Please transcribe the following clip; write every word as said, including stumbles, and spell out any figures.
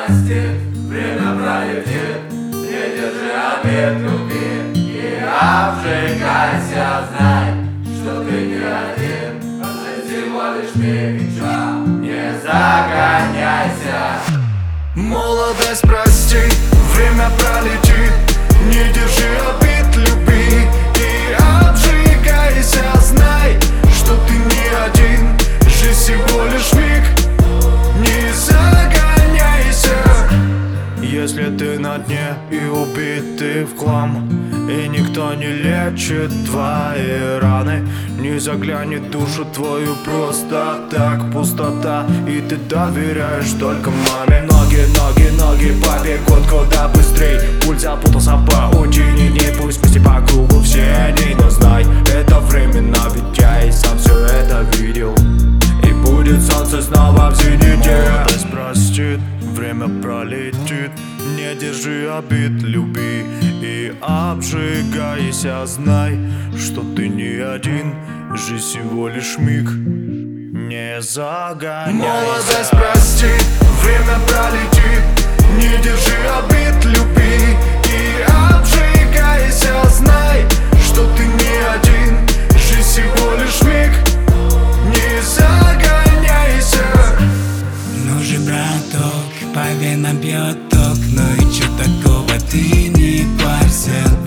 простит, время пролетит. Не держи обид, люби и обжигайся. Знай, что ты не один, жизнь всего лишь миг. Не загоняйся. Молодость прости, время пролетит. Не держи обид, люби и обжигайся. Знай, что ты не один, жизнь всего лишь миг. Не загоняйся. Если ты на дне и убит ты в хлам, и никто не лечит твои раны, не заглянет душу твою просто так, пустота. И ты доверяешь только маме. Ноги, ноги, ноги побегут куда быстрей. Пульс запутался по очень дней. Пусть пусти по кругу все дни, но знай, это временно, ведь я и сам все это видел. И будет солнце снова в зените. Молодость простит, время пролетит. Не держи обид, люби и обжигайся. Знай, что ты не один, жизнь всего лишь миг. Не загоняйся. Молодость простит, время пролетит. Не держи обид, люби и обжигайся. Знай, что ты не один, жизнь всего лишь миг. Не загоняйся. Ну же, браток, по венам бьет ток. Ну и чё такого, ты не парься.